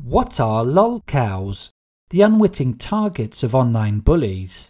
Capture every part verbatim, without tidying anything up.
What are lolcows? The unwitting targets of online bullies.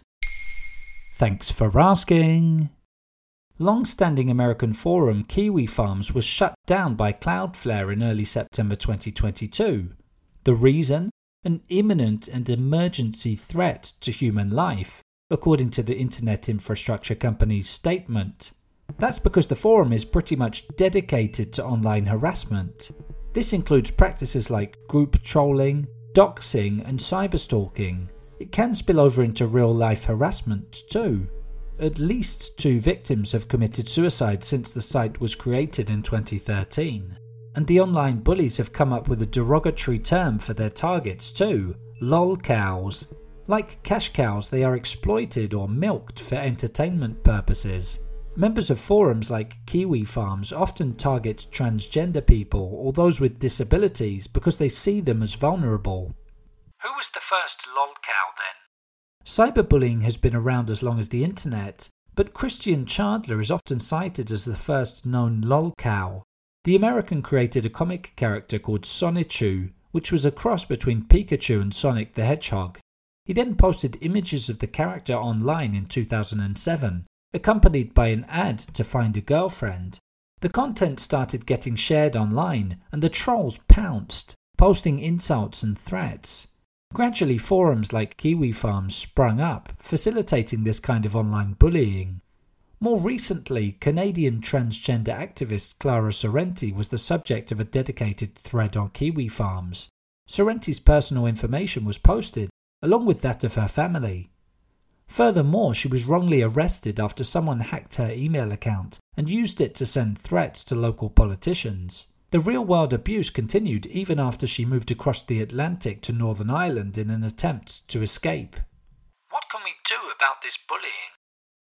Thanks for asking. Long-standing American forum Kiwi Farms was shut down by Cloudflare in early September twenty twenty-two. The reason? An imminent and emergency threat to human life, according to the internet infrastructure company's statement. That's because the forum is pretty much dedicated to online harassment. This includes practices like group trolling, doxing and cyberstalking. It can spill over into real-life harassment too. At least two victims have committed suicide since the site was created in twenty thirteen. And the online bullies have come up with a derogatory term for their targets too, lolcows. Like cash cows, they are exploited or milked for entertainment purposes. Members of forums like Kiwi Farms often target transgender people or those with disabilities because they see them as vulnerable. Who was the first lolcow then? Cyberbullying has been around as long as the internet, but Christian Chandler is often cited as the first known lolcow. The American created a comic character called Sonichu, which was a cross between Pikachu and Sonic the Hedgehog. He then posted images of the character online in two thousand seven. Accompanied by an ad to find a girlfriend. The content started getting shared online and the trolls pounced, posting insults and threats. Gradually forums like Kiwi Farms sprung up, facilitating this kind of online bullying. More recently, Canadian transgender activist Clara Sorrenti was the subject of a dedicated thread on Kiwi Farms. Sorrenti's personal information was posted, along with that of her family. Furthermore, she was wrongly arrested after someone hacked her email account and used it to send threats to local politicians. The real-world abuse continued even after she moved across the Atlantic to Northern Ireland in an attempt to escape. What can we do about this bullying?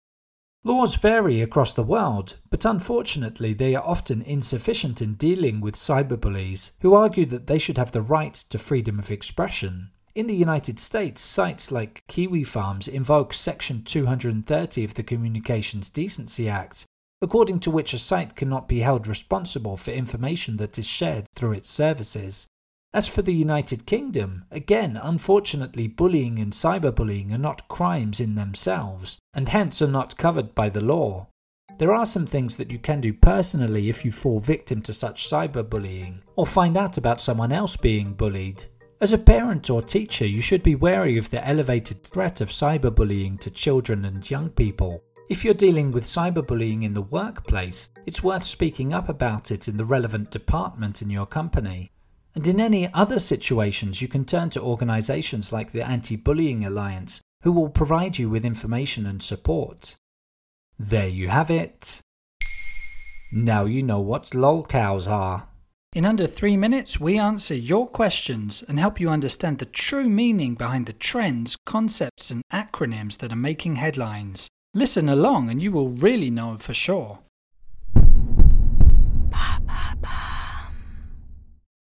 Laws vary across the world, but unfortunately they are often insufficient in dealing with cyberbullies who argue that they should have the right to freedom of expression. In the United States, sites like Kiwi Farms invoke Section two hundred thirty of the Communications Decency Act, according to which a site cannot be held responsible for information that is shared through its services. As for the United Kingdom, again, unfortunately, bullying and cyberbullying are not crimes in themselves, and hence are not covered by the law. There are some things that you can do personally if you fall victim to such cyberbullying, or find out about someone else being bullied. As a parent or teacher, you should be wary of the elevated threat of cyberbullying to children and young people. If you're dealing with cyberbullying in the workplace, it's worth speaking up about it in the relevant department in your company. And in any other situations, you can turn to organisations like the Anti-Bullying Alliance, who will provide you with information and support. There you have it. Now you know what lolcows are. In under three minutes, we answer your questions and help you understand the true meaning behind the trends, concepts and acronyms that are making headlines. Listen along and you will really know for sure.